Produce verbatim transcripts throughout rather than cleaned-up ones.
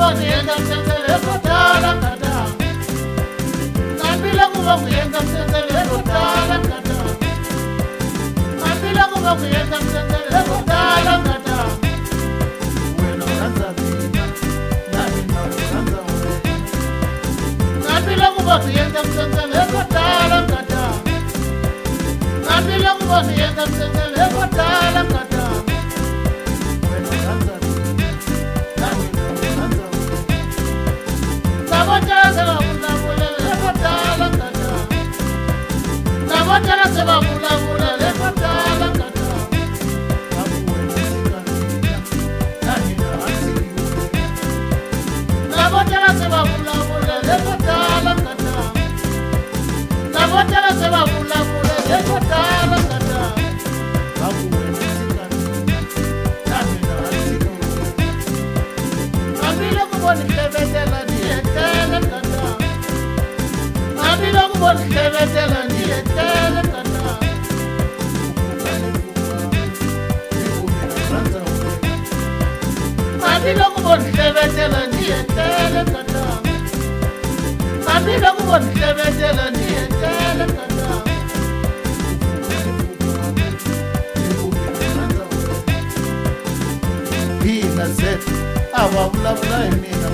ngiyenza msenzele kudala ngada ngambile kuba ngiyenza msenzele kudala ngada ngambile kuba ngiyenza msenzele kudala ngada wena uranza mina nami naranza wena ngambile kuba ngiyenza msenzele kudala ngada ngambile kuba ngiyenza msenzele kudala ngada wena uranza Nabotela seba mula mula le fatala kata Abuwe sikana nani na asili Nabotela seba mula mula le fatala kata Nabotela seba mula mula le fatala kata Abuwe sikana nani na asili Ambile kuboni lebetela ni etele kata Ambile kuboni lebetela ni etele kata Ambile kuboni lebetela ni etele kata Ambile kuboni lebetela ni etele kata Pina set ababula bula emina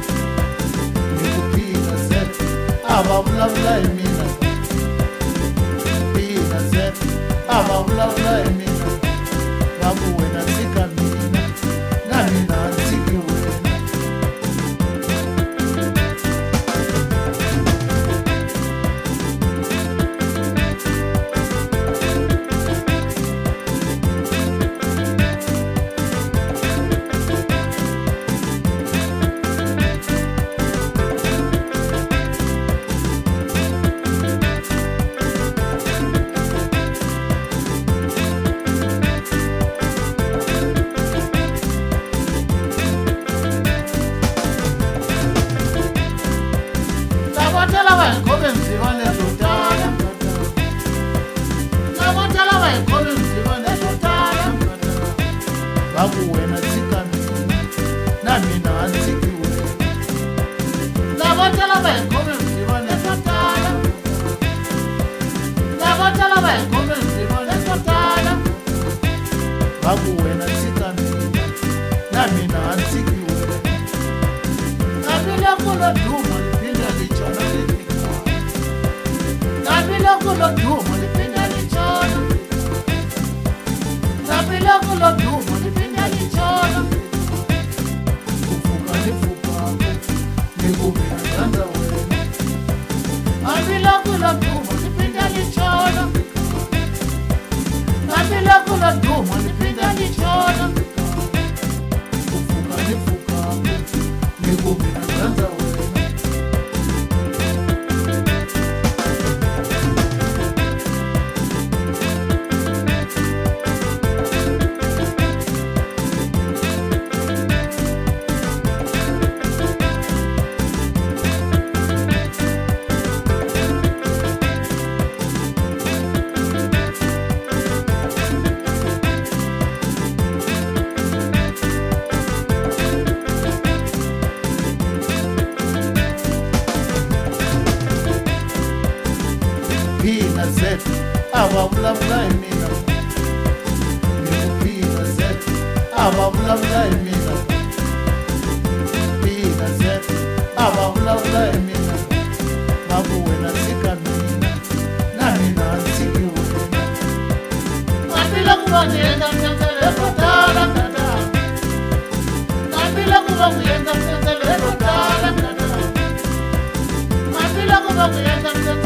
Pina set ababula bula emina Pina set ababula bula emina Babu wena sika mina nani na siki wena Babu wena sika mina nami na siki wena Nabotela bankome mzibone fatala Nabotela bankome mzibone fatala Babu wena sika mina nami na siki wena Nabila kulo duma lipinda lichona lipika Nabila kulo duma lipinda lichona Nabila kulo duma lipinda lichona Kufuka nifuka Nikubina kanda wena Nabila kulo duma lipinda lichona Nabila kulo duma lipinda lichona Kufuka nifuka Nikubina kanda wena Pina set ababula bula emina Pina set ababula bula emina Pina set ababula bula emina Babu wena sika mina nani na siki wena Nabila kuba ngiyenza msenzele kudala ngada Nabila kuba ngiyenza msenzele kudala ngada Nabila kuba ngiyenza msenzele